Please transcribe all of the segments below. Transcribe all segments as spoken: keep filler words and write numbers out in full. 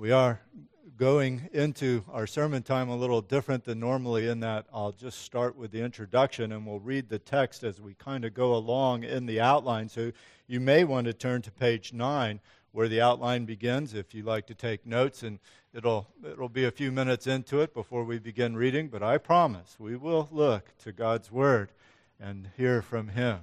We are going into our sermon time a little different than normally in that I'll just start with the introduction and we'll read the text as we kind of go along in the outline. So you may want to turn to page nine where the outline begins if you like to take notes, and it'll it'll be a few minutes into it before we begin reading, but I promise we will look to God's Word and hear from Him.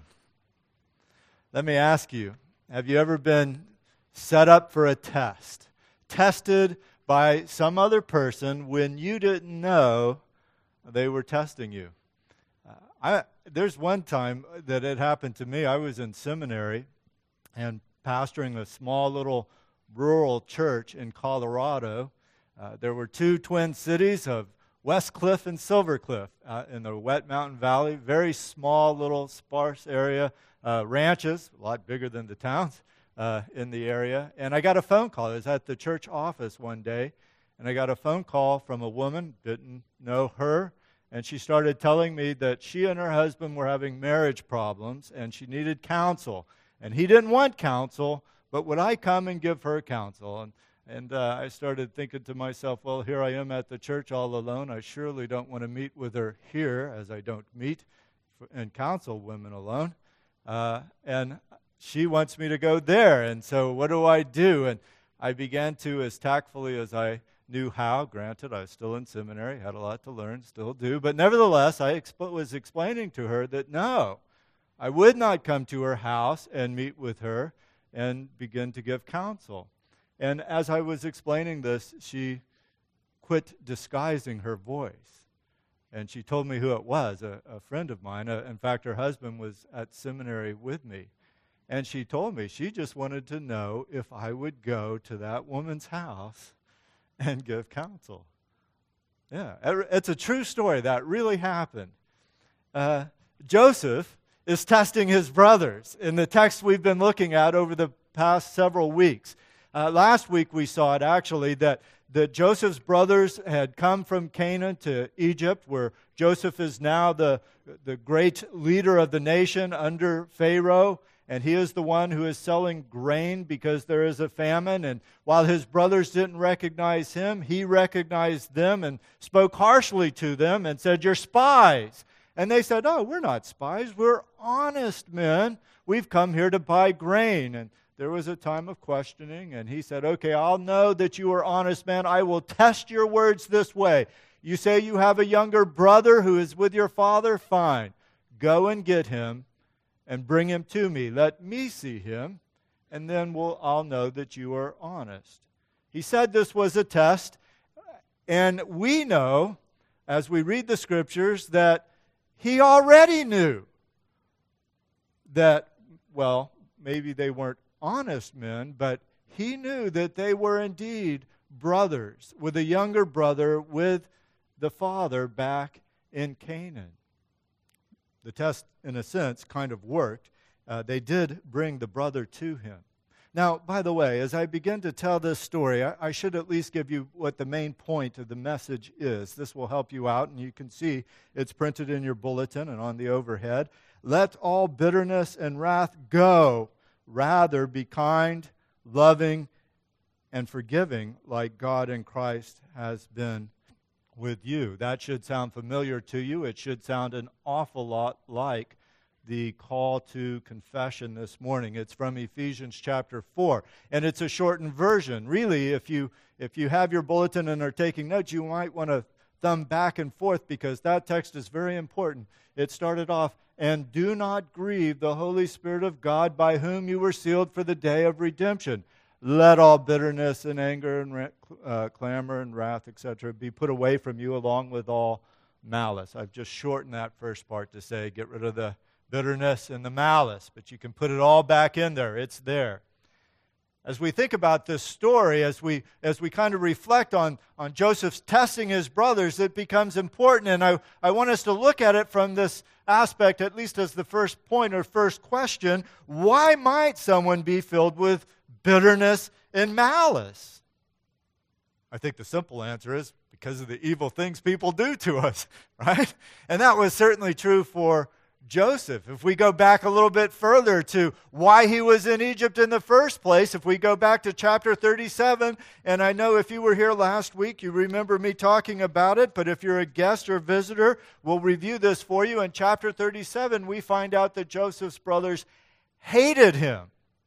Let me ask you, have you ever been set up for a test? Tested by some other person when you didn't know they were testing you? Uh, I, there's one time that it happened to me. I was in seminary and pastoring a small little rural church in Colorado. Uh, there were two twin cities of West Cliff and Silver Cliff uh, in the Wet Mountain Valley. Very small little sparse area, uh, ranches, a lot bigger than the towns. Uh, in the area, and I got a phone call. I was at the church office one day, and I got a phone call from a woman, didn't know her, and she started telling me that she and her husband were having marriage problems, and she needed counsel. And he didn't want counsel, but would I come and give her counsel? And, and uh, I started thinking to myself, well, here I am at the church all alone. I surely don't want to meet with her here, as I don't meet and counsel women alone. Uh, and She wants me to go there, and so what do I do? And I began to, as tactfully as I knew how, granted, I was still in seminary, had a lot to learn, still do, but nevertheless, I exp- was explaining to her that no, I would not come to her house and meet with her and begin to give counsel. And as I was explaining this, she quit disguising her voice. And she told me who it was, a, a friend of mine. Uh, in fact, her husband was at seminary with me. And she told me she just wanted to know if I would go to that woman's house and give counsel. Yeah, it's a true story. That really happened. Uh, Joseph is testing his brothers in the text we've been looking at over the past several weeks. Uh, last week we saw it actually that, that Joseph's brothers had come from Canaan to Egypt, where Joseph is now the, the great leader of the nation under Pharaoh. And he is the one who is selling grain because there is a famine. And while his brothers didn't recognize him, he recognized them and spoke harshly to them and said, "You're spies." And they said, "Oh, we're not spies. We're honest men. We've come here to buy grain." And there was a time of questioning. And he said, "Okay, I'll know that you are honest men. I will test your words this way. You say you have a younger brother who is with your father? Fine. Go and get him and bring him to me. Let me see him, and then we'll, I'll know that you are honest." He said this was a test, and we know, as we read the Scriptures, that he already knew that, well, maybe they weren't honest men, but he knew that they were indeed brothers, with a younger brother with the father back in Canaan. The test, in a sense, kind of worked. Uh, they did bring the brother to him. Now, by the way, as I begin to tell this story, I, I should at least give you what the main point of the message is. This will help you out, and you can see it's printed in your bulletin and on the overhead. Let all bitterness and wrath go. Rather, be kind, loving, and forgiving like God in Christ has been with you. That should sound familiar to you. It should sound an awful lot like the call to confession this morning. It's from Ephesians chapter four, and it's a shortened version. Really, if you if you have your bulletin and are taking notes, you might want to thumb back and forth because that text is very important. It started off, "And do not grieve the Holy Spirit of God, by whom you were sealed for the day of redemption. Let all bitterness and anger and uh, clamor and wrath, et cetera, be put away from you, along with all malice." I've just shortened that first part to say, get rid of the bitterness and the malice, but you can put it all back in there. It's there. As we think about this story, as we as we kind of reflect on, on Joseph's testing his brothers, it becomes important, and I, I want us to look at it from this aspect, at least as the first point or first question. Why might someone be filled with bitterness and malice? I think the simple answer is because of the evil things people do to us, right? And that was certainly true for Joseph. If we go back a little bit further to why he was in Egypt in the first place, if we go back to chapter thirty-seven, and I know if you were here last week, you remember me talking about it, but if you're a guest or visitor, we'll review this for you. In chapter thirty-seven, we find out that Joseph's brothers hated him.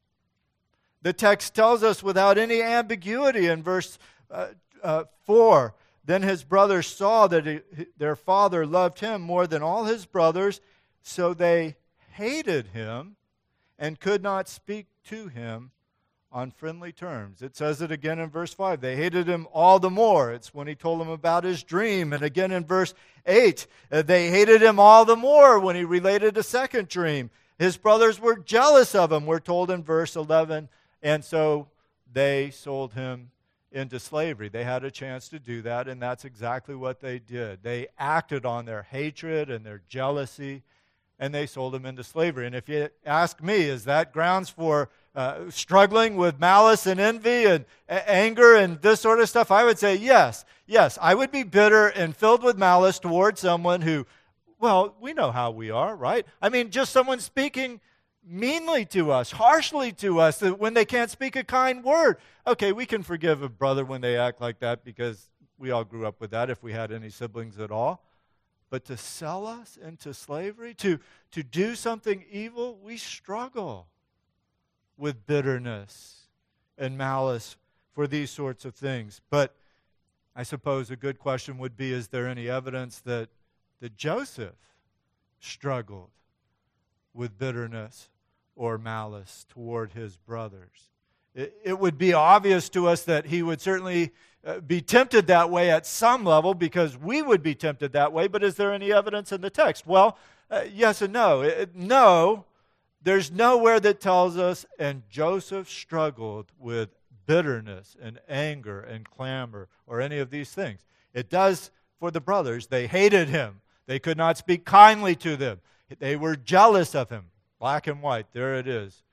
The text tells us without any ambiguity in verse uh, uh, four, then his brothers saw that he, their father loved him more than all his brothers, so they hated him and could not speak to him on friendly terms. It says it again in verse five. They hated him all the more. It's when he told them about his dream. And again in verse eight, uh, they hated him all the more when he related a second dream. His brothers were jealous of him, we're told in verse eleven, and so they sold him into slavery. They had a chance to do that, and that's exactly what they did. They acted on their hatred and their jealousy, and they sold him into slavery. And if you ask me, is that grounds for uh, struggling with malice and envy and a- anger and this sort of stuff? I would say yes. Yes, I would be bitter and filled with malice towards someone who, well, we know how we are, right? I mean, just someone speaking meanly to us, harshly to us, when they can't speak a kind word. Okay, we can forgive a brother when they act like that because we all grew up with that if we had any siblings at all. But to sell us into slavery, to, to do something evil, we struggle with bitterness and malice for these sorts of things. But I suppose a good question would be, is there any evidence that, that Joseph struggled with bitterness or malice toward his brothers? It, it would be obvious to us that he would certainly uh, be tempted that way at some level because we would be tempted that way, but is there any evidence in the text? Well, uh, yes and no. It, no, there's nowhere that tells us, and Joseph struggled with bitterness and anger and clamor or any of these things. It does for the brothers. They hated him. They could not speak kindly to them. They were jealous of him. Black and white, there it is.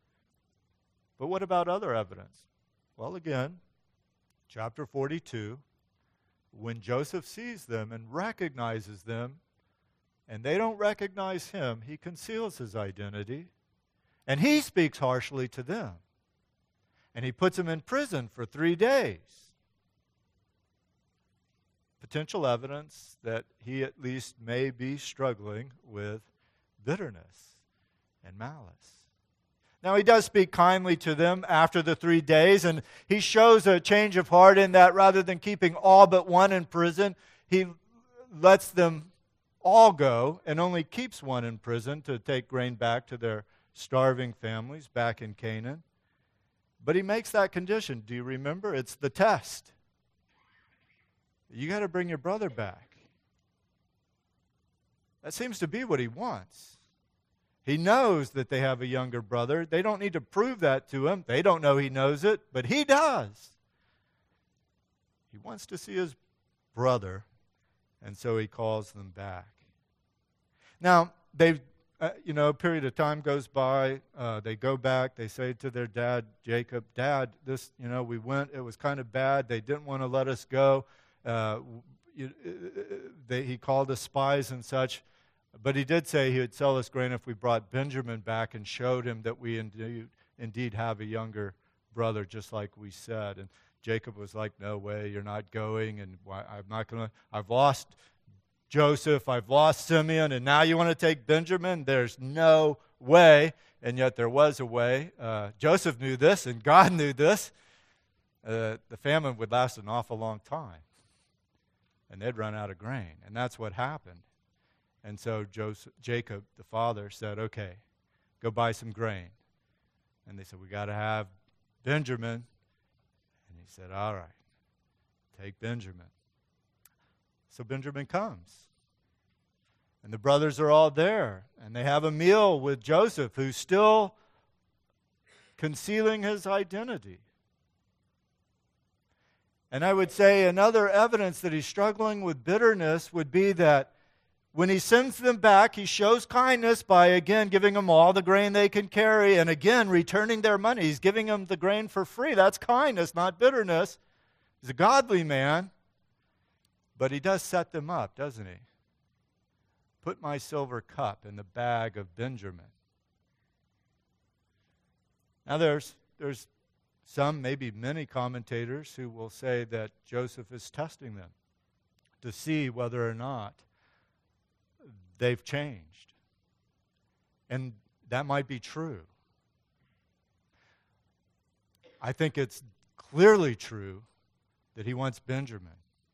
But what about other evidence? Well, again, chapter forty-two, when Joseph sees them and recognizes them, and they don't recognize him, he conceals his identity, and he speaks harshly to them. And he puts them in prison for three days. Potential evidence that he at least may be struggling with bitterness and malice. Now, he does speak kindly to them after the three days, and he shows a change of heart in that rather than keeping all but one in prison, he lets them all go and only keeps one in prison to take grain back to their starving families back in Canaan. But he makes that condition. Do you remember? It's the test. You got to bring your brother back. That seems to be what he wants. He knows that they have a younger brother. They don't need to prove that to him. They don't know he knows it, but he does. He wants to see his brother, and so he calls them back. Now, they've, uh, you know, a period of time goes by. Uh, they go back. They say to their dad, Jacob, Dad, this, you know, we went. It was kind of bad. They didn't want to let us go. Uh, you, uh, they, he called us spies and such. But he did say he would sell us grain if we brought Benjamin back and showed him that we indeed, indeed have a younger brother, just like we said. And Jacob was like, no way, you're not going, and I'm not going to, I've lost Joseph, I've lost Simeon, and now you want to take Benjamin? There's no way. And yet there was a way. Uh, Joseph knew this, and God knew this. Uh, the famine would last an awful long time. And they'd run out of grain. And that's what happened. And so Joseph, Jacob, the father, said, okay, go buy some grain. And they said, we got to have Benjamin. And he said, all right, take Benjamin. So Benjamin comes. And the brothers are all there. And they have a meal with Joseph, who's still concealing his identity. And I would say another evidence that he's struggling with bitterness would be that when he sends them back, he shows kindness by, again, giving them all the grain they can carry and, again, returning their money. He's giving them the grain for free. That's kindness, not bitterness. He's a godly man, but he does set them up, doesn't he? put my silver cup in the bag of Benjamin. Now there's there's some, maybe many commentators who will say that Joseph is testing them to see whether or not they've changed. And that might be true. I think it's clearly true that he wants Benjamin.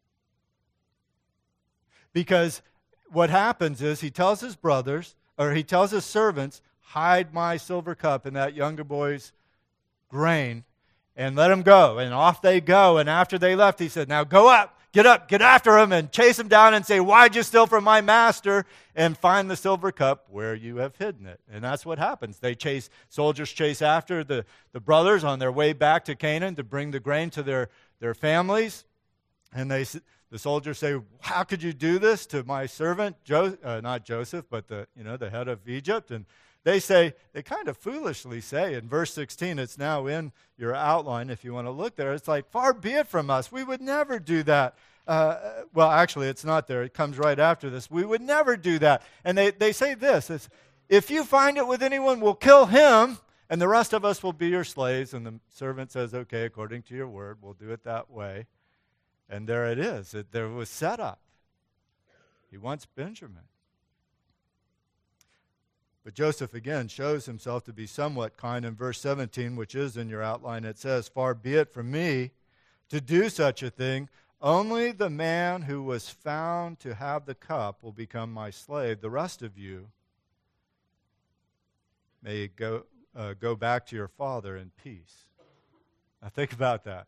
Because what happens is he tells his brothers, or he tells his servants, hide my silver cup in that younger boy's grain and let him go. And off they go. And after they left, he said, now go up, get up, get after him and chase him down and say, why'd you steal from my master? And find the silver cup where you have hidden it. And that's what happens. They chase, soldiers chase after the, the brothers on their way back to Canaan to bring the grain to their, their families. And they the soldiers say, how could you do this to my servant, jo- uh, not Joseph, but the, you know, the head of Egypt? And they say, they kind of foolishly say in verse sixteen, it's now in your outline if you want to look there, it's like, far be it from us, we would never do that. Uh, well, actually, it's not there. It comes right after this. We would never do that. And they, they say this, it's, if you find it with anyone, we'll kill him, and the rest of us will be your slaves. And the servant says, okay, according to your word, we'll do it that way. And there it is. It, there was set up. He wants Benjamin. But Joseph, again, shows himself to be somewhat kind in verse seventeen, which is in your outline. It says, far be it from me to do such a thing. Only the man who was found to have the cup will become my slave. The rest of you may go, uh, go back to your father in peace. Now think about that.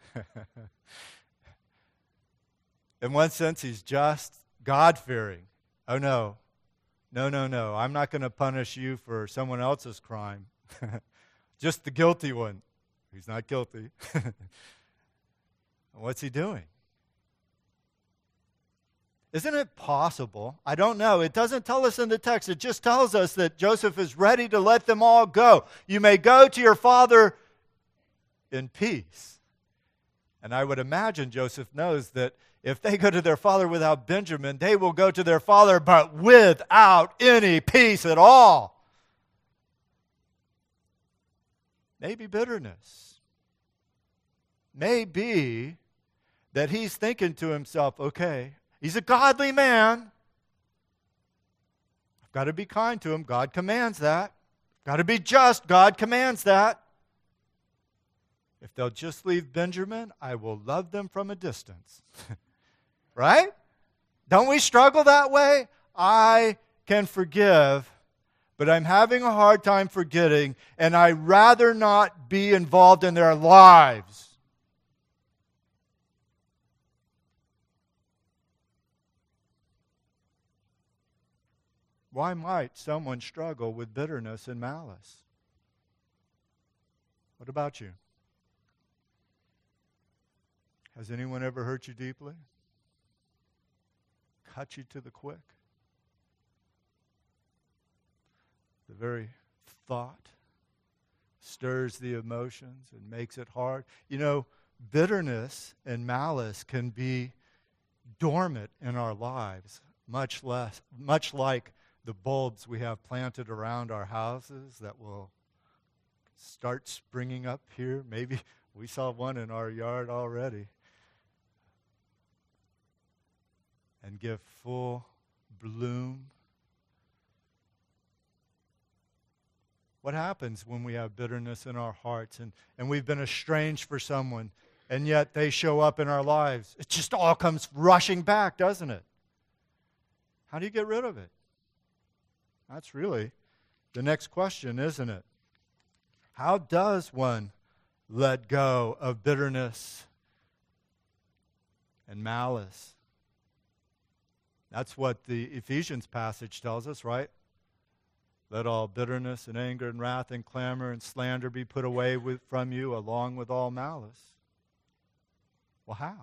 In one sense, he's just God-fearing. Oh, no. No, no, no. I'm not going to punish you for someone else's crime. Just the guilty one. He's not guilty. What's he doing? Isn't it possible? I don't know. It doesn't tell us in the text. It just tells us that Joseph is ready to let them all go. You may go to your father in peace. And I would imagine Joseph knows that if they go to their father without Benjamin, they will go to their father, but without any peace at all. Maybe bitterness. Maybe that he's thinking to himself, okay, he's a godly man. I've got to be kind to him. God commands that. I've got to be just. God commands that. If they'll just leave Benjamin, I will love them from a distance. Right? Don't we struggle that way? I can forgive, but I'm having a hard time forgetting, and I'd rather not be involved in their lives. Why might someone struggle with bitterness and malice? What about you? Has anyone ever hurt you deeply? Cut you to the quick? The very thought stirs the emotions and makes it hard. You know, bitterness and malice can be dormant in our lives, much less, much like the bulbs we have planted around our houses that will start springing up here. Maybe we saw one in our yard already. And give full bloom. What happens when we have bitterness in our hearts and, and we've been estranged for someone and yet they show up in our lives? It just all comes rushing back, doesn't it? How do you get rid of it? That's really the next question, isn't it? How does one let go of bitterness and malice? That's what the Ephesians passage tells us, right? Let all bitterness and anger and wrath and clamor and slander be put away with, from you, along with all malice. Well, how?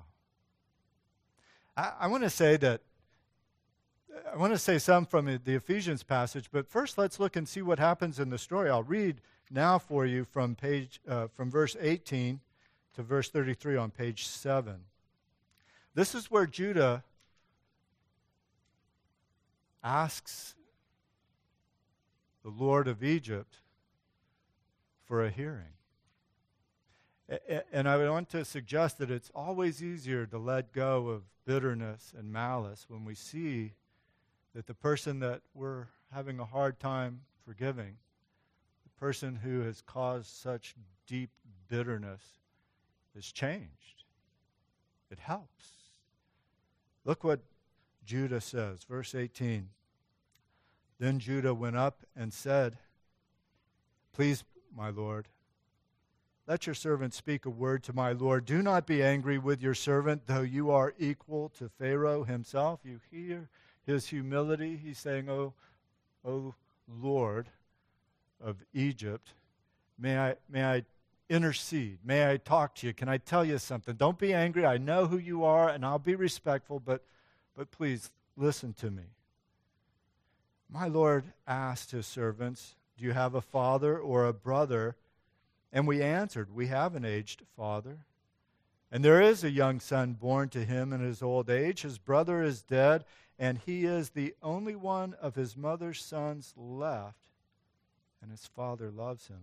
I, I want to say that, I want to say some from the Ephesians passage, but first let's look and see what happens in the story. I'll read now for you from page uh, from verse eighteen to verse thirty-three on page seven. This is where Judah asks the Lord of Egypt for a hearing. And I want to suggest that it's always easier to let go of bitterness and malice when we see that the person that we're having a hard time forgiving, the person who has caused such deep bitterness, has changed. It helps. Look what Judah says, verse eighteen. Then Judah went up and said, "Please, my Lord, let your servant speak a word to my Lord. Do not be angry with your servant, though you are equal to Pharaoh himself." You hear his humility. He's saying, "Oh, oh Lord of Egypt, may I, may I intercede? May I talk to you? Can I tell you something? Don't be angry. I know who you are, and I'll be respectful, but, but please listen to me." My Lord asked his servants, "Do you have a father or a brother?" And we answered, "We have an aged father, and there is a young son born to him in his old age. His brother is dead, and he is the only one of his mother's sons left, and his father loves him."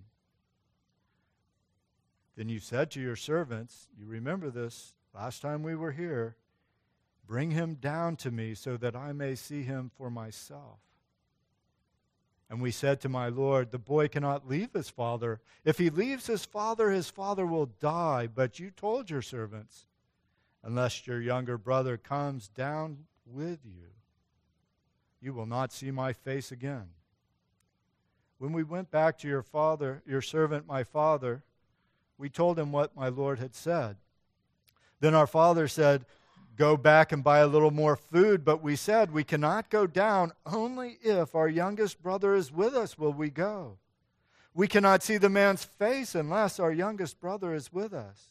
Then you said to your servants, you remember this last time we were here, "Bring him down to me so that I may see him for myself." And we said to my Lord, "The boy cannot leave his father. If he leaves his father, his father will die. But you told your servants, unless your younger brother comes down with you, you will not see my face again." When we went back to your father, your servant, my father, we told him what my Lord had said. Then our father said, "Go back and buy a little more food." But we said, "We cannot go down. Only if our youngest brother is with us will we go. We cannot see the man's face unless our youngest brother is with us."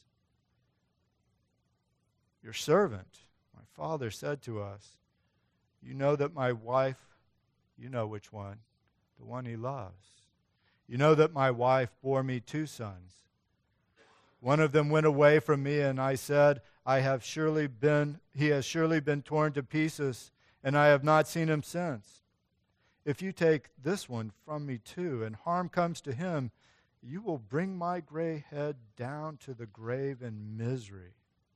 Your servant, my father, said to us, "You know that my wife," you know which one, the one he loves. "You know that my wife bore me two sons. One of them went away from me, and I said, I have surely been, he has surely been torn to pieces, and I have not seen him since. If you take this one from me too, and harm comes to him, you will bring my gray head down to the grave in misery.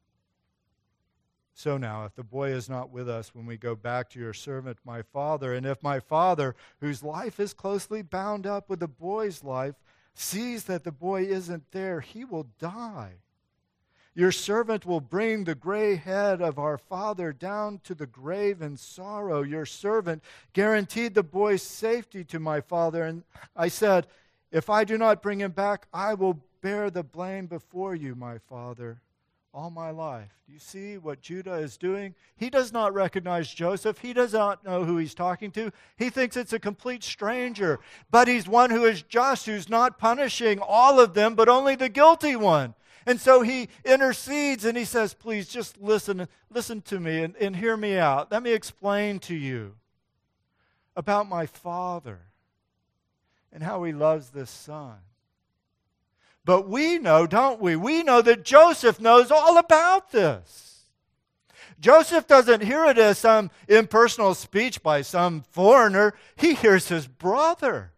So now, if the boy is not with us when we go back to your servant, my father, and if my father, whose life is closely bound up with the boy's life, sees that the boy isn't there, he will die. Your servant will bring the gray head of our father down to the grave in sorrow. Your servant guaranteed the boy's safety to my father, and I said, if I do not bring him back, I will bear the blame before you, my father, all my life." Do you see what Judah is doing? He does not recognize Joseph. He does not know who he's talking to. He thinks it's a complete stranger. But he's one who is just, who's not punishing all of them, but only the guilty one. And so he intercedes and he says, please just listen, listen to me and, and hear me out. Let me explain to you about my father and how he loves this son. But we know, don't we? We know that Joseph knows all about this. Joseph doesn't hear it as some impersonal speech by some foreigner. He hears his brother.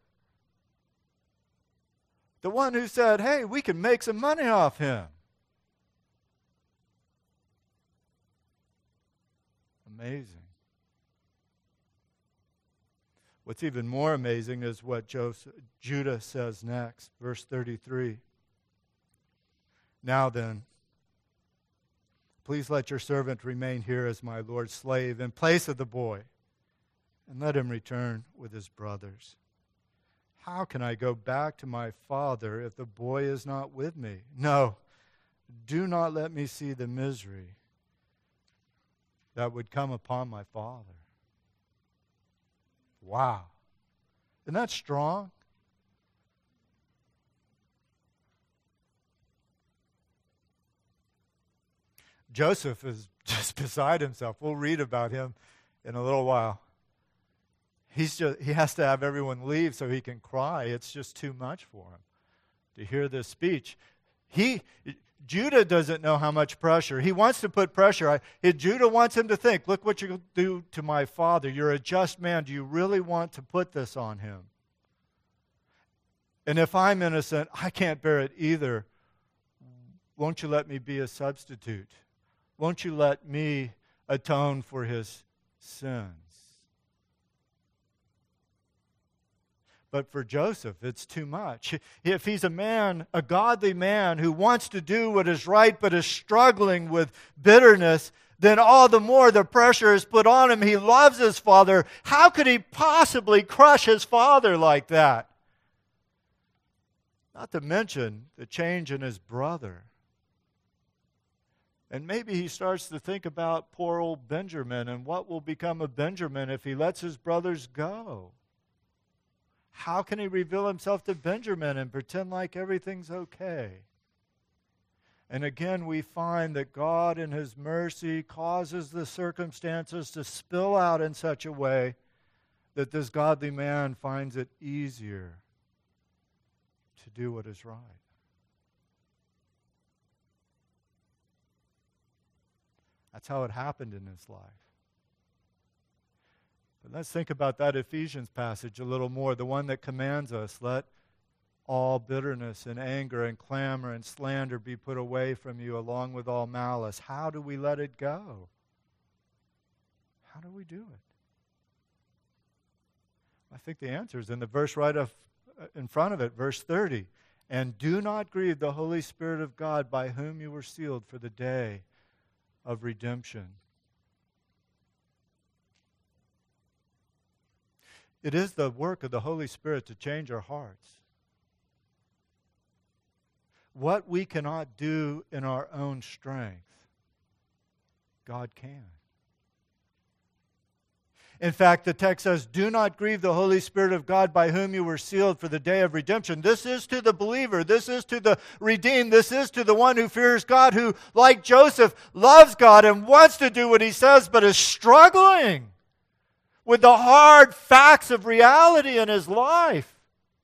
The one who said, hey, we can make some money off him. Amazing. What's even more amazing is what Joseph, Judah says next, verse thirty-three. Now then, please let your servant remain here as my Lord's slave in place of the boy, and let him return with his brothers. How can I go back to my father if the boy is not with me? No, do not let me see the misery that would come upon my father. Wow. Isn't that strong? Joseph is just beside himself. We'll read about him in a little while. He's just, he has to have everyone leave so he can cry. It's just too much for him to hear this speech. He, Judah doesn't know how much pressure. He wants to put pressure. I, he, Judah wants him to think, look what you do to my father. You're a just man. Do you really want to put this on him? And if I'm innocent, I can't bear it either. Won't you let me be a substitute? Won't you let me atone for his sins? But for Joseph, it's too much. If he's a man, a godly man who wants to do what is right but is struggling with bitterness, then all the more the pressure is put on him. He loves his father. How could he possibly crush his father like that? Not to mention the change in his brother. And maybe he starts to think about poor old Benjamin and what will become of Benjamin if he lets his brothers go. How can he reveal himself to Benjamin and pretend like everything's okay? And again, we find that God in his mercy causes the circumstances to spill out in such a way that this godly man finds it easier to do what is right. That's how it happened in his life. But let's think about that Ephesians passage a little more, the one that commands us, let all bitterness and anger and clamor and slander be put away from you along with all malice. How do we let it go? How do we do it? I think the answer is in the verse right of, in front of it, verse thirty. And do not grieve the Holy Spirit of God, by whom you were sealed for the day of redemption. It is the work of the Holy Spirit to change our hearts. What we cannot do in our own strength, God can. In fact, the text says, do not grieve the Holy Spirit of God, by whom you were sealed for the day of redemption. This is to the believer. This is to the redeemed. This is to the one who fears God, who, like Joseph, loves God and wants to do what he says, but is struggling with the hard facts of reality in his life.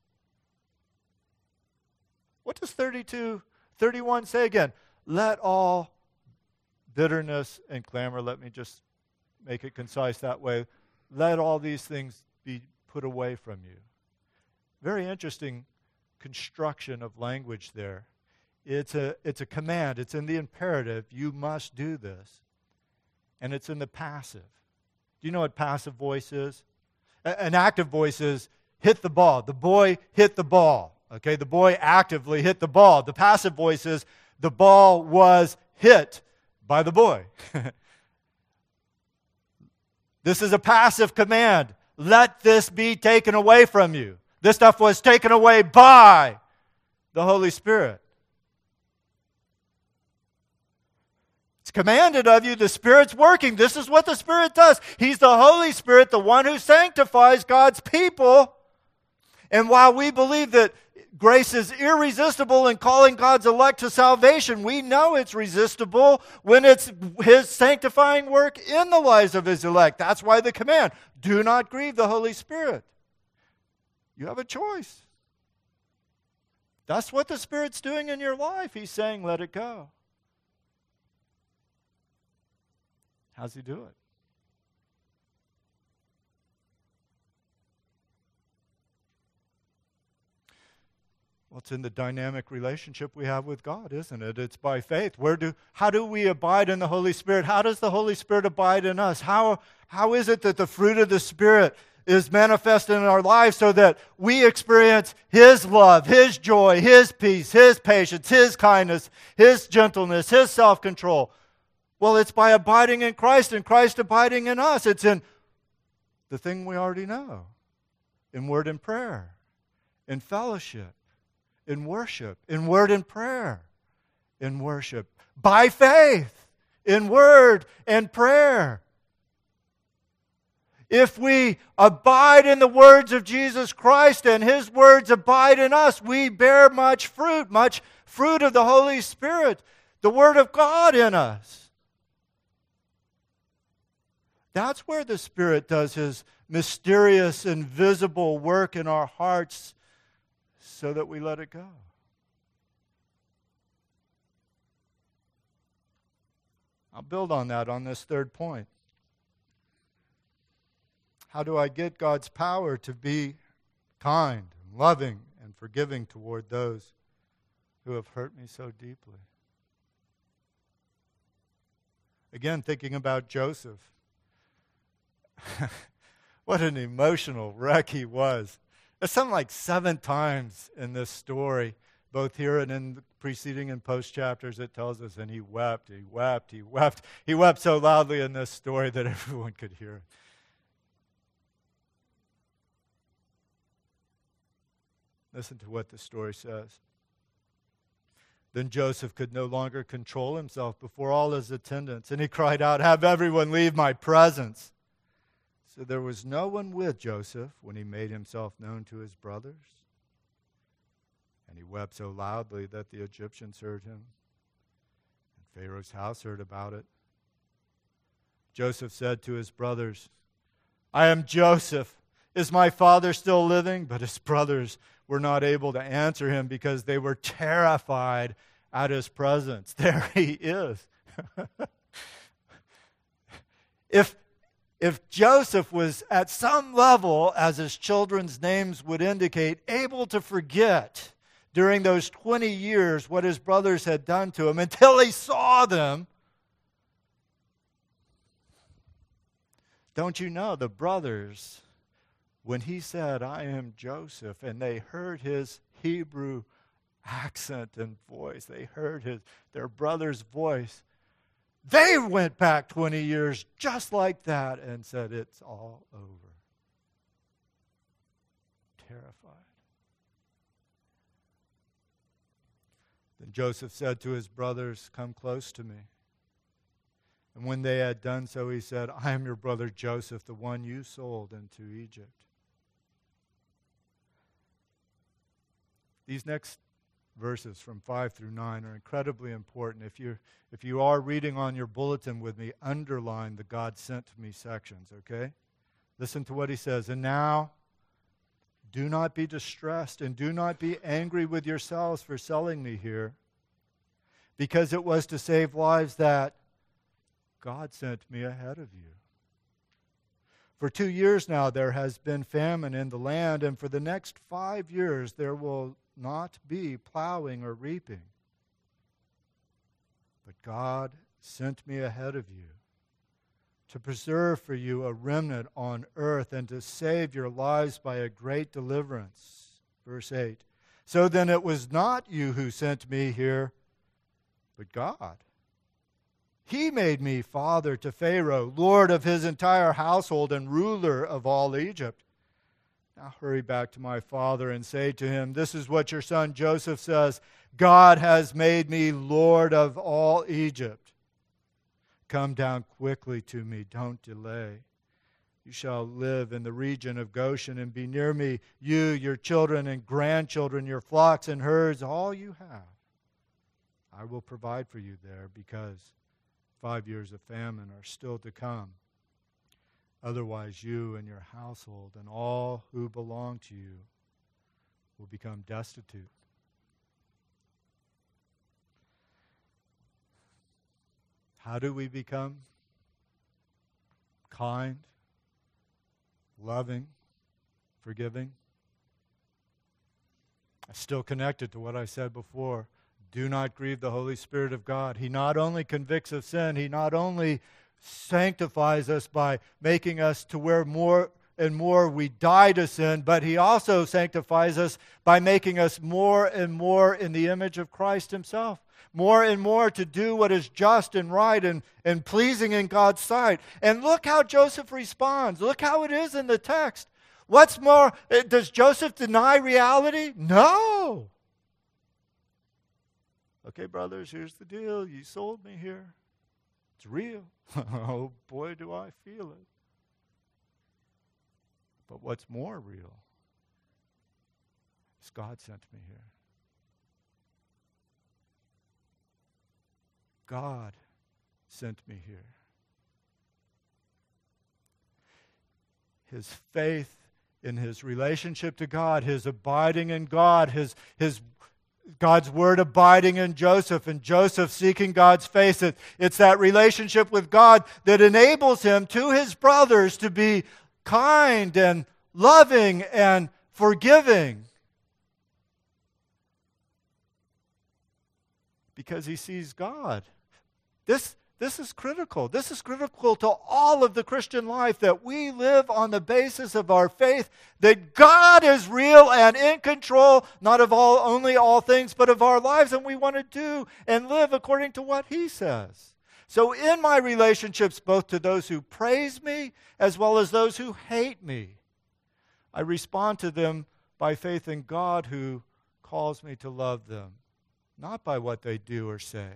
What does thirty-two, thirty-one say again? Let all bitterness and clamor, let me just make it concise that way, let all these things be put away from you. Very interesting construction of language there. It's a, it's a command. It's in the imperative. You must do this. And it's in the passive. Do you know what passive voice is? A- an active voice is hit the ball. The boy hit the ball. Okay, the boy actively hit the ball. The passive voice is the ball was hit by the boy. This is a passive command. Let this be taken away from you. This stuff was taken away by the Holy Spirit. It's commanded of you. The Spirit's working. This is what the Spirit does. He's the Holy Spirit, the one who sanctifies God's people. And while we believe that grace is irresistible in calling God's elect to salvation, we know it's resistible when it's His sanctifying work in the lives of His elect. That's why the command, do not grieve the Holy Spirit. You have a choice. That's what the Spirit's doing in your life. He's saying, let it go. How's He do it? Well, it's in the dynamic relationship we have with God, isn't it? It's by faith. Where do, how do we abide in the Holy Spirit? How does the Holy Spirit abide in us? How, how is it that the fruit of the Spirit is manifested in our lives so that we experience His love, His joy, His peace, His patience, His kindness, His gentleness, His self-control? Well, it's by abiding in Christ and Christ abiding in us. It's in the thing we already know, in word and prayer, in fellowship, in worship, in word and prayer, in worship, by faith, in word and prayer. If we abide in the words of Jesus Christ and His words abide in us, we bear much fruit, much fruit of the Holy Spirit, the Word of God in us. That's where the Spirit does His mysterious, invisible work in our hearts so that we let it go. I'll build on that on this third point. How do I get God's power to be kind, and loving, and forgiving toward those who have hurt me so deeply? Again, thinking about Joseph. What an emotional wreck he was. There's something like seven times in this story, both here and in the preceding and post chapters, it tells us, and he wept, he wept, he wept. He wept so loudly in this story that everyone could hear it. Listen to what the story says. Then Joseph could no longer control himself before all his attendants, and he cried out, "Have everyone leave my presence." So there was no one with Joseph when he made himself known to his brothers. And he wept so loudly that the Egyptians heard him, and Pharaoh's house heard about it. Joseph said to his brothers, "I am Joseph. Is my father still living?" But his brothers were not able to answer him because they were terrified at his presence. There he is. if, if Joseph was at some level, as his children's names would indicate, able to forget during those twenty years what his brothers had done to him until he saw them, don't you know the brothers, when he said, "I am Joseph," and they heard his Hebrew accent and voice, they heard his their brother's voice, they went back twenty years just like that and said, "It's all over." Terrified. Then Joseph said to his brothers, "Come close to me." And when they had done so, he said, "I am your brother Joseph, the one you sold into Egypt." These next verses from five through nine are incredibly important. If you if you are reading on your bulletin with me, underline the "God sent me" sections, okay? Listen to what he says. "And now, do not be distressed, and do not be angry with yourselves for selling me here, because it was to save lives that God sent me ahead of you. For two years now there has been famine in the land, and for the next five years there will not be plowing or reaping. But God sent me ahead of you to preserve for you a remnant on earth and to save your lives by a great deliverance." Verse eight. "So then it was not you who sent me here, but God. He made me father to Pharaoh, lord of his entire household and ruler of all Egypt. Now hurry back to my father and say to him, 'This is what your son Joseph says, God has made me lord of all Egypt. Come down quickly to me, don't delay. You shall live in the region of Goshen and be near me, you, your children and grandchildren, your flocks and herds, all you have. I will provide for you there, because five years of famine are still to come. Otherwise, you and your household and all who belong to you will become destitute.'" How do we become kind, loving, forgiving? It's still connected to what I said before. Do not grieve the Holy Spirit of God. He not only convicts of sin, He not only sanctifies us by making us to where more and more we die to sin, but He also sanctifies us by making us more and more in the image of Christ Himself. More and more to do what is just and right and, and pleasing in God's sight. And look how Joseph responds. Look how it is in the text. What's more, does Joseph deny reality? No. Okay, brothers, here's the deal. You sold me here. It's real. Oh, boy, do I feel it. But what's more real is God sent me here. God sent me here. His faith in his relationship to God, his abiding in God, his, his God's word abiding in Joseph and Joseph seeking God's face. It, it's that relationship with God that enables him to his brothers to be kind and loving and forgiving. Because he sees God. This, this is critical. This is critical to all of the Christian life, that we live on the basis of our faith that God is real and in control, not of all only all things, but of our lives, and we want to do and live according to what he says. So in my relationships, both to those who praise me as well as those who hate me, I respond to them by faith in God who calls me to love them, not by what they do or say.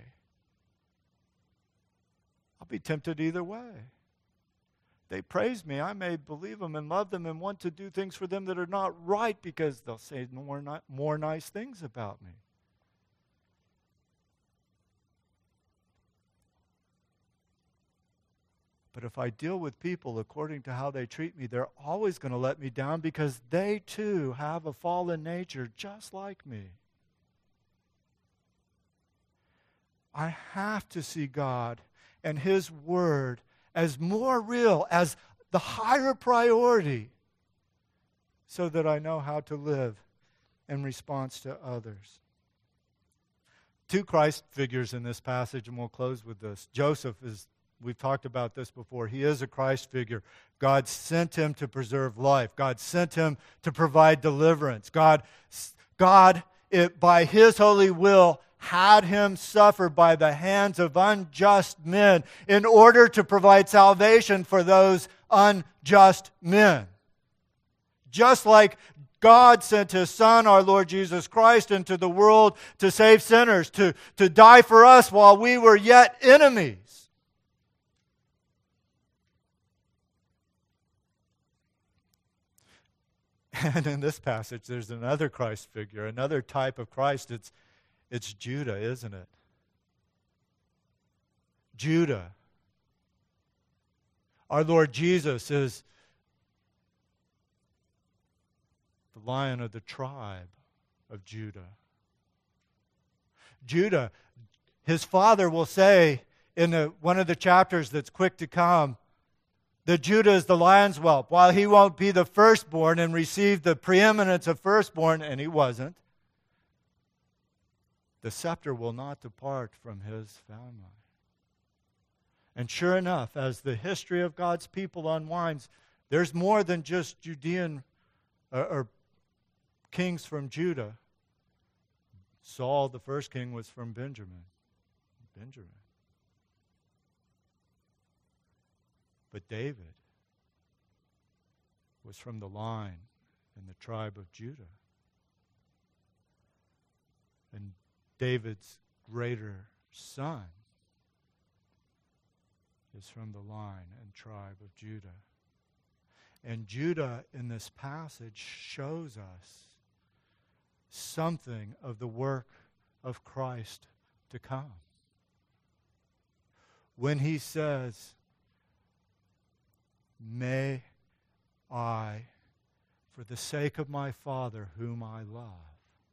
I'll be tempted either way. They praise me, I may believe them and love them and want to do things for them that are not right because they'll say more, ni- more nice things about me. But if I deal with people according to how they treat me, they're always going to let me down because they too have a fallen nature just like me. I have to see God and his word as more real, as the higher priority, so that I know how to live in response to others. Two Christ figures in this passage, and we'll close with this. Joseph is, we've talked about this before, he is a Christ figure. God sent him to preserve life. God sent him to provide deliverance. God, God it, by his holy will, had him suffer by the hands of unjust men in order to provide salvation for those unjust men. Just like God sent his Son, our Lord Jesus Christ, into the world to save sinners, to, to die for us while we were yet enemies. And in this passage, there's another Christ figure, another type of Christ. It's It's Judah, isn't it? Judah. Our Lord Jesus is the Lion of the tribe of Judah. Judah, his father will say in the, one of the chapters that's quick to come, that Judah is the lion's whelp. While he won't be the firstborn and receive the preeminence of firstborn, and he wasn't, the scepter will not depart from his family. And sure enough, as the history of God's people unwinds, there's more than just Judean uh, or kings from Judah. Saul, the first king, was from Benjamin. Benjamin. But David was from the line in the tribe of Judah. And David's greater son is from the line and tribe of Judah. And Judah in this passage shows us something of the work of Christ to come. When he says, "May I, for the sake of my Father whom I love,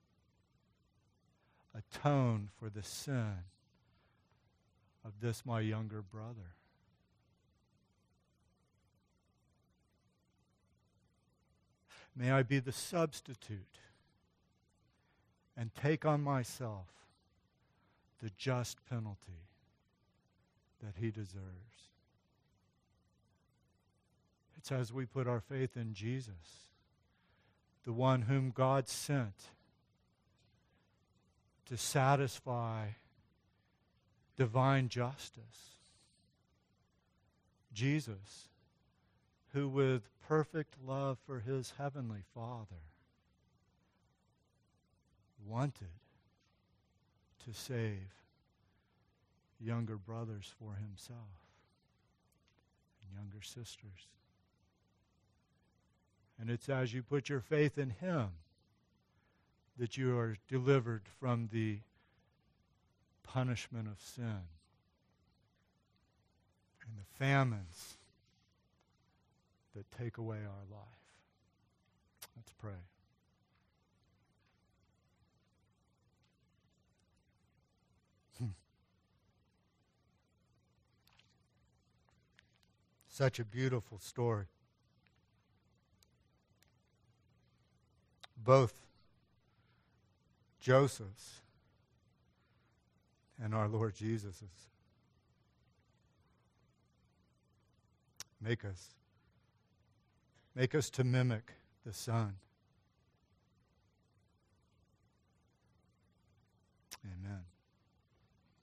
atone for the sin of this my younger brother." May I be the substitute and take on myself the just penalty that he deserves. It's as we put our faith in Jesus, the one whom God sent to satisfy divine justice. Jesus, who with perfect love for his heavenly Father wanted to save younger brothers for himself and younger sisters. And it's as you put your faith in him that you are delivered from the punishment of sin and the famines that take away our life. Let's pray. Such a beautiful story. Both Joseph's and our Lord Jesus's. Make us, make us to mimic the Son. Amen.